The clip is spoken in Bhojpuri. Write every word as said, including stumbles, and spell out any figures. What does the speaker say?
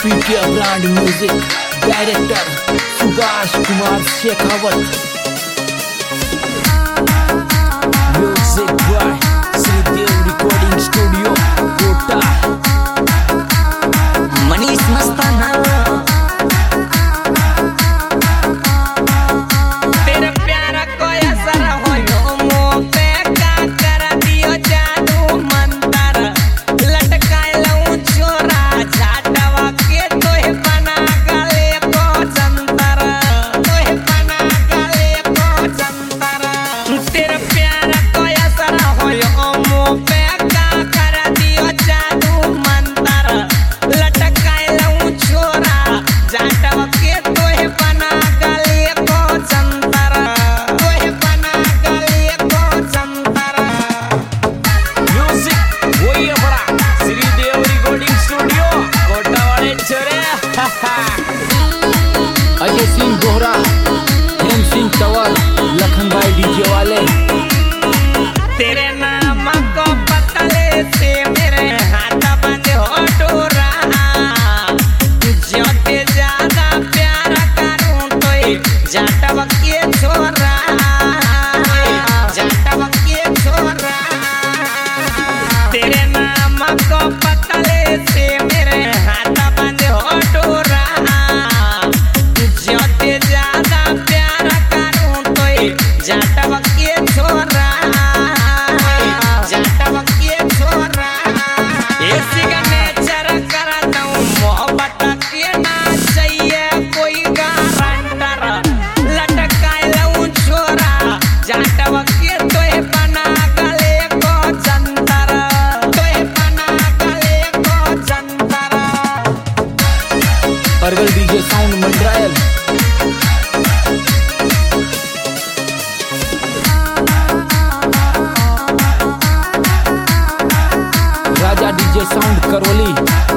PK brand music director Subhash Kumar Shekhawat, music by Shridev recording studio Kota, Manish Mastana. तेरे प्यार को असर होयो मुँह पे का कर दियो जादू मंतर, लटकाए लऊं छोरा झाटवा के तोहे बना गले को जंतर, तोहे बना गले को जंतर। तेरे प्यार को असर होयो मुँह पे का कर दियो जादू मंतर, लटकाए लऊं छोरा झाटवा के तोहे बना गले को जंतर, तोहे बना गले को जंतर। म्यूजिक वही है बड़ा श्रीदेव रिकॉर्डिंग स्टूडियो कोटा वाले छोरे। अजय सिंह दोहरा, हेम सिंह तंवर, लखन भाई डीजे वाले। तेरे नाम को पतले से मेरे हाथ बंद हो डोरा, जोते ज्यादा प्यार करूं तो जाटव के छोरा, जाटव के छोरा। तेरे नाम को पतले से मेरे हाथ बंद हो डोरा, जोते ज्यादा प्यार करूं तो जाटव के छोरा, जाटव के छोरा। ऐसी का नेचर करता हूँ मोहब्बत के ना चाहिए कोई गारंटर, लटकाए लऊं छोरा जाटव के तोहे बना गले को जंतर, तोहे बना गले को जंतर। अर्गल DJ sound Mandrayal, Raja DJ sound करवली।